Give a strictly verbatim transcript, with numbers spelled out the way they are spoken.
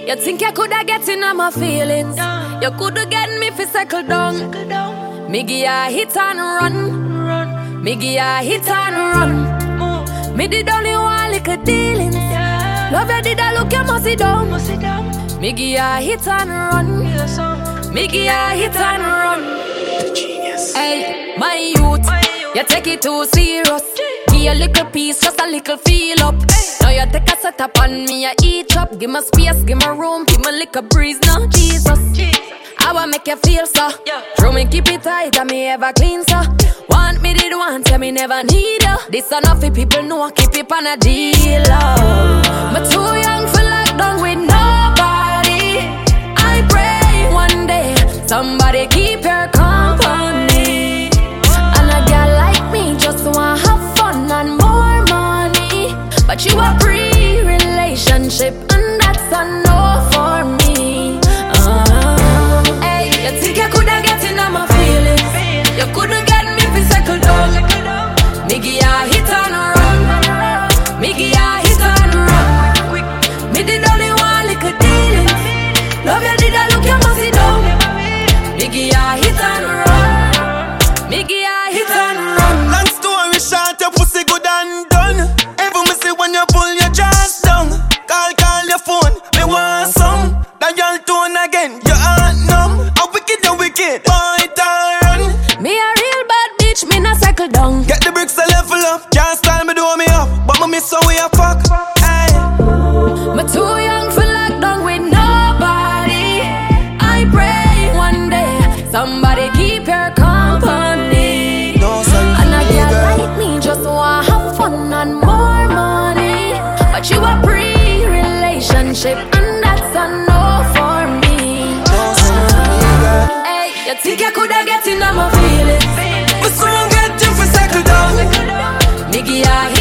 You think you coulda get in on my feelings? You coulda get me fi settle down. Me give ya hit and run. Me give ya hit and run. Me did only one little dealings. Love you did I look you must sit down. Me give ya hit and run. Me give ya hit and run. Hey, my youth, you take it too serious. Give a little piece, just a little feel up. Now you take a set up on me, I eat up. Give me space, give me room, give me little breeze now, Jesus. I wanna make you feel so. True me keep it tight and me ever clean so. Want me did want, tell me never need you. This enough for people know, keep it on a deal. Oh. Me too young for lockdown with nobody. I pray one day somebody keep your company. And a girl like me just wanna have fun and more money. But you a pre-relationship and that's a no for me. uh, Hey, you think you coulda get in on my feelings? You couldn't get me fi settle down. Me give ya hit and run. Me give ya hit and run. Me did only one little dealings. Love you did I look you must sit down. Me give ya hit and run. Me give ya hit and run. Long story short, your pussy good and done. Every me see when you pull your dress down. Call, call your phone, me want some. That girl tone again, your heart numb. A wicked, you wicked, boy turn. Me a real bad bitch, me not cycle down. Get the bricks a level up, can't style me do me up. But me miss how we a fuck, hey. Me too young for lockdown with nobody. I pray one day somebody keep your company. No, son, and a girl like me just wanna have fun and more money. But you a pre-relationship and that's a no for me. no, son, Hey, you think you coulda get in on my feelings? but soon get you for settle down. Me give ya